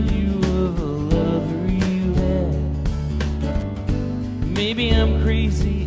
remind you of a lover you had. Maybe I'm crazy,